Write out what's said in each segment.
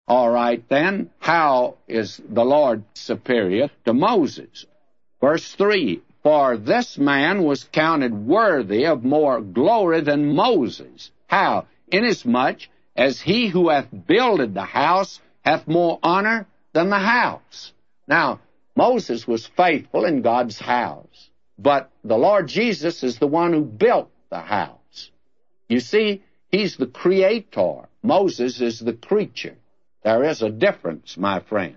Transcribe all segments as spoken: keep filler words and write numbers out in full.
All right, then, how is the Lord superior to Moses? Verse three, for this man was counted worthy of more glory than Moses. How? Inasmuch as he who hath builded the house hath more honor than the house. Now, Moses was faithful in God's house, but the Lord Jesus is the one who built the house. You see, he's the creator. Moses is the creature. There is a difference, my friend.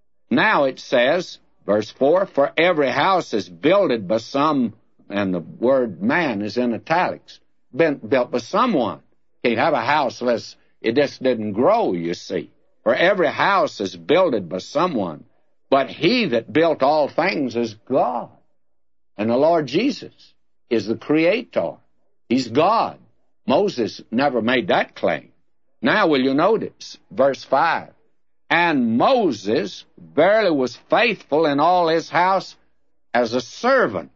Now it says, verse four, for every house is builded by some, and the word man is in italics, been built by someone. Can't have a house unless it just didn't grow, you see. For every house is builded by someone, but he that built all things is God. And the Lord Jesus is the creator. He's God. Moses never made that claim. Now will you notice, verse five, and Moses verily was faithful in all his house as a servant,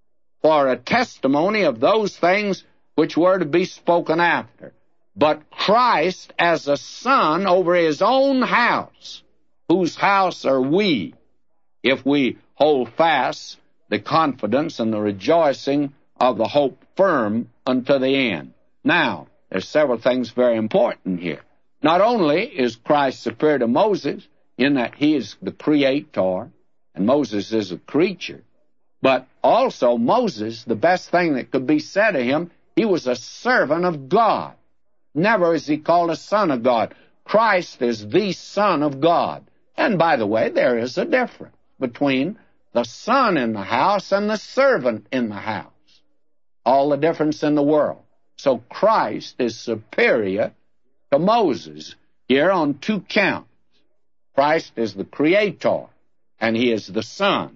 for a testimony of those things which were to be spoken after. But Christ as a son over his own house, whose house are we, if we hold fast the confidence and the rejoicing of the hope firm unto the end. Now, there's several things very important here. Not only is Christ superior to Moses in that he is the creator and Moses is a creature, but also Moses, the best thing that could be said of him, he was a servant of God. Never is he called a son of God. Christ is the Son of God. And by the way, there is a difference between the son in the house and the servant in the house. All the difference in the world. So Christ is superior to Moses here on two counts. Christ is the creator, and he is the Son.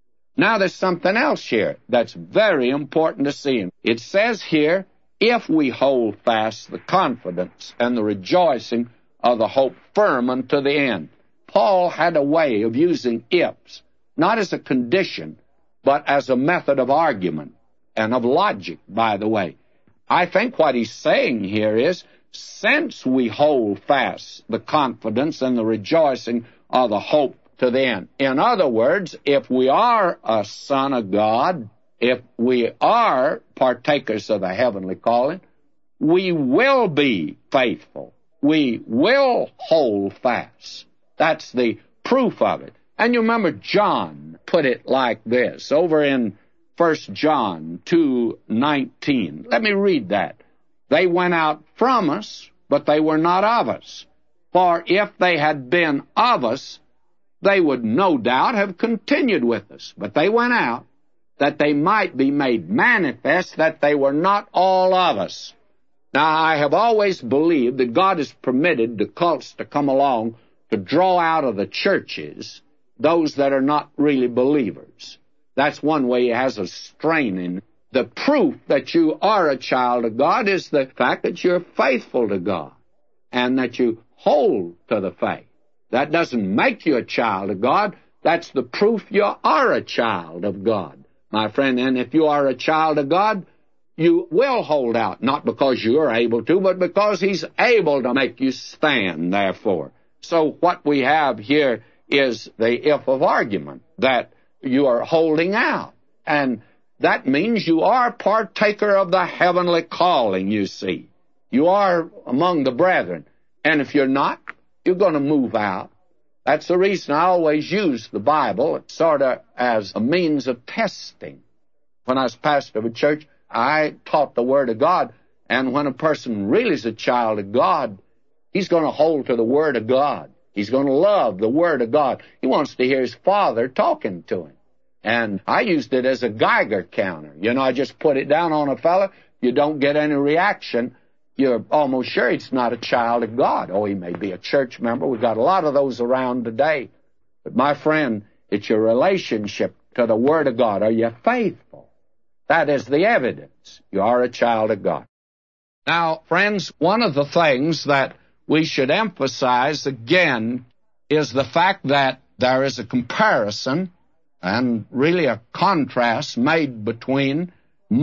Now there's something else here that's very important to see. It says here, if we hold fast the confidence and the rejoicing of the hope firm unto the end. Paul had a way of using ifs, not as a condition, but as a method of argument and of logic, by the way. I think what he's saying here is, since we hold fast the confidence and the rejoicing of the hope to the end. In other words, if we are a son of God, if we are partakers of the heavenly calling, we will be faithful. We will hold fast. That's the proof of it. And you remember John put it like this, over in First John two nineteen. Let me read that. They went out from us, but they were not of us. For if they had been of us, they would no doubt have continued with us. But they went out, that they might be made manifest that they were not all of us. Now, I have always believed that God has permitted the cults to come along to draw out of the churches those that are not really believers. That's one way he has us straining. The proof that you are a child of God is the fact that you're faithful to God and that you hold to the faith. That doesn't make you a child of God. That's the proof you are a child of God, my friend. And if you are a child of God, you will hold out, not because you are able to, but because he's able to make you stand, therefore. So what we have here is the if of argument, that you are holding out. And that means you are partaker of the heavenly calling, you see. You are among the brethren. And if you're not, you're going to move out. That's the reason I always use the Bible sort of as a means of testing. When I was pastor of a church, I taught the Word of God. And when a person really is a child of God, he's going to hold to the Word of God. He's going to love the Word of God. He wants to hear his Father talking to him. And I used it as a Geiger counter. You know, I just put it down on a fella. You don't get any reaction. You're almost sure he's not a child of God. Oh, he may be a church member. We've got a lot of those around today. But my friend, it's your relationship to the Word of God. Are you faithful? That is the evidence. You are a child of God. Now, friends, one of the things that we should emphasize again is the fact that there is a comparison and really a contrast made between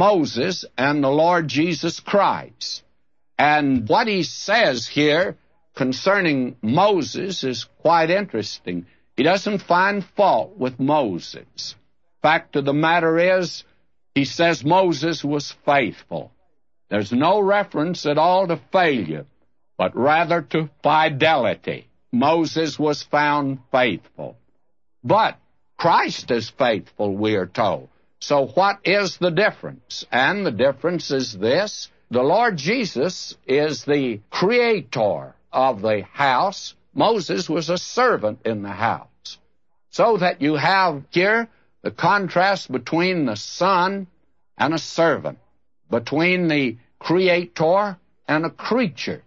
Moses and the Lord Jesus Christ. And what he says here concerning Moses is quite interesting. He doesn't find fault with Moses. Fact of the matter is, he says Moses was faithful. There's no reference at all to failure, but rather to fidelity. Moses was found faithful. But Christ is faithful, we are told. So what is the difference? And the difference is this: the Lord Jesus is the creator of the house. Moses was a servant in the house. So that you have here the contrast between the son and a servant, between the creator and a creature,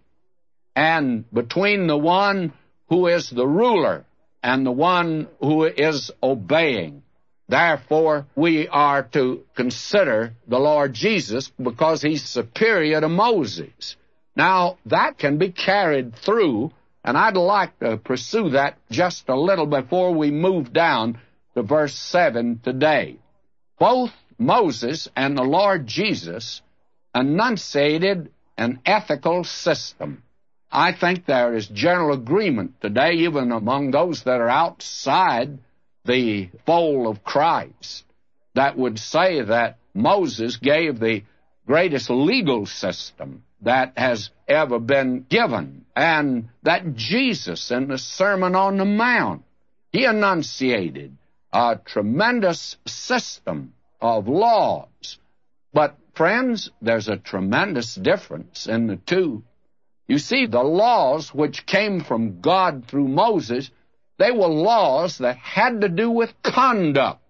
and between the one who is the ruler and the one who is obeying. Therefore, we are to consider the Lord Jesus because he's superior to Moses. Now, that can be carried through, and I'd like to pursue that just a little before we move down to verse seven today. Both Moses and the Lord Jesus enunciated an ethical system. I think there is general agreement today, even among those that are outside the fold of Christ, that would say that Moses gave the greatest legal system that has ever been given, and that Jesus in the Sermon on the Mount, he enunciated a tremendous system of laws. But, friends, there's a tremendous difference in the two. You see, the laws which came from God through Moses, they were laws that had to do with conduct.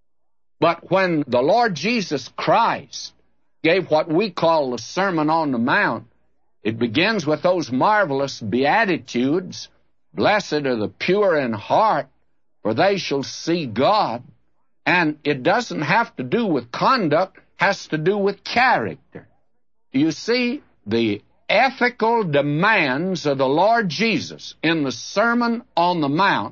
But when the Lord Jesus Christ gave what we call the Sermon on the Mount, it begins with those marvelous Beatitudes: blessed are the pure in heart, for they shall see God. And it doesn't have to do with conduct, it has to do with character. You see, the ethical demands of the Lord Jesus in the Sermon on the Mount,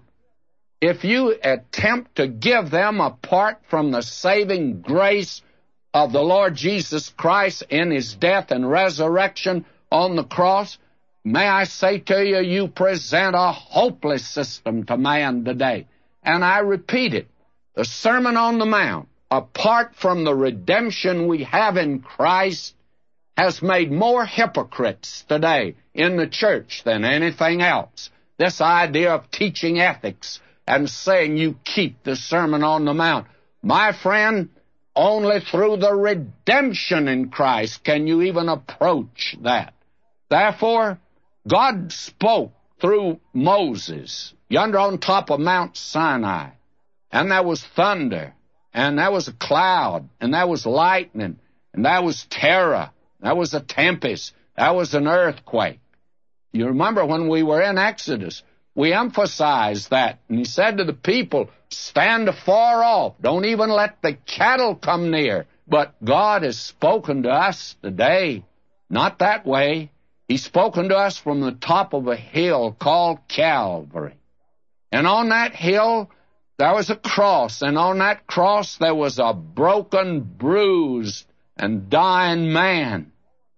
if you attempt to give them apart from the saving grace of the Lord Jesus Christ in his death and resurrection on the cross, may I say to you, you present a hopeless system to man today. And I repeat it, the Sermon on the Mount, apart from the redemption we have in Christ, has made more hypocrites today in the church than anything else. This idea of teaching ethics and saying you keep the Sermon on the Mount. My friend, only through the redemption in Christ can you even approach that. Therefore, God spoke through Moses yonder on top of Mount Sinai, and there was thunder, and there was a cloud, and there was lightning, and there was terror. That was a tempest. That was an earthquake. You remember when we were in Exodus, we emphasized that. And he said to the people, stand afar off. Don't even let the cattle come near. But God has spoken to us today, not that way. He's spoken to us from the top of a hill called Calvary. And on that hill, there was a cross. And on that cross, there was a broken, bruised, and dying man.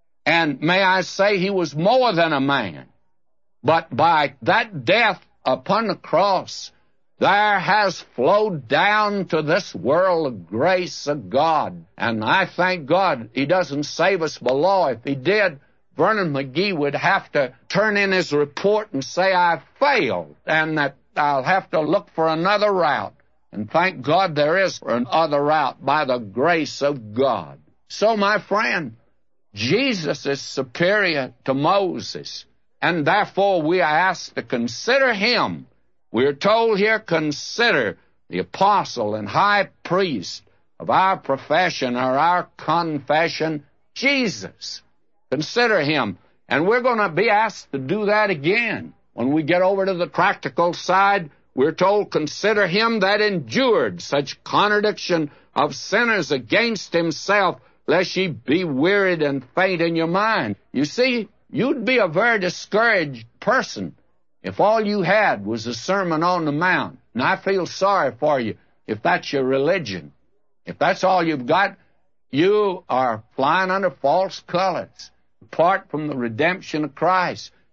And may I say, he was more than a man. But by that death upon the cross, there has flowed down to this world the grace of God. And I thank God he doesn't save us below. If he did, Vernon McGee would have to turn in his report and say, I failed, and that I'll have to look for another route. And thank God there is another route by the grace of God. So, my friend, Jesus is superior to Moses, and therefore we are asked to consider him. We are told here, consider the apostle and high priest of our profession or our confession, Jesus. Consider him. And we're going to be asked to do that again. When we get over to the practical side, we're told, consider him that endured such contradiction of sinners against himself, lest ye be wearied and faint in your mind. You see, you'd be a very discouraged person if all you had was a Sermon on the Mount. And I feel sorry for you if that's your religion. If that's all you've got, you are flying under false colors, apart from the redemption of Christ.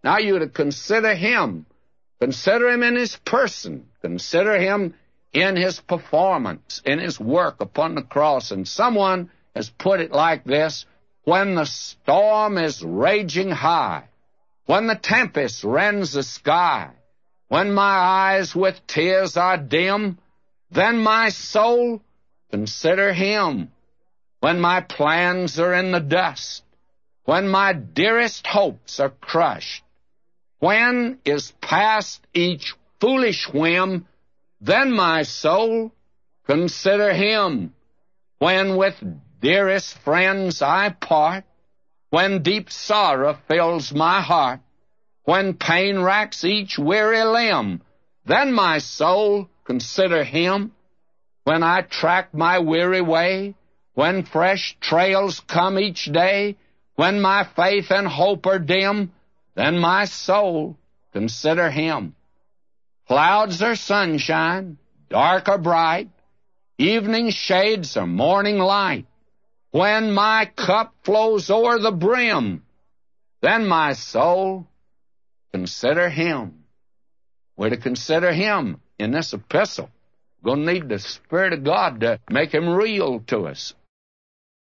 Now you're to consider him. Consider him in his person. Consider him in his performance, in his work upon the cross. And someone has put it like this: when the storm is raging high, when the tempest rends the sky, when my eyes with tears are dim, then my soul, consider him. When my plans are in the dust, when my dearest hopes are crushed, when is past each foolish whim, then my soul, consider him. When with dearest friends I part, when deep sorrow fills my heart, when pain racks each weary limb, then my soul, consider him. When I track my weary way, when fresh trails come each day, when my faith and hope are dim, then my soul, consider him. Clouds or sunshine, dark or bright, evening shades or morning light, when my cup flows o'er the brim, then my soul, consider him. We're to consider him in this epistle. We're going to need the Spirit of God to make him real to us.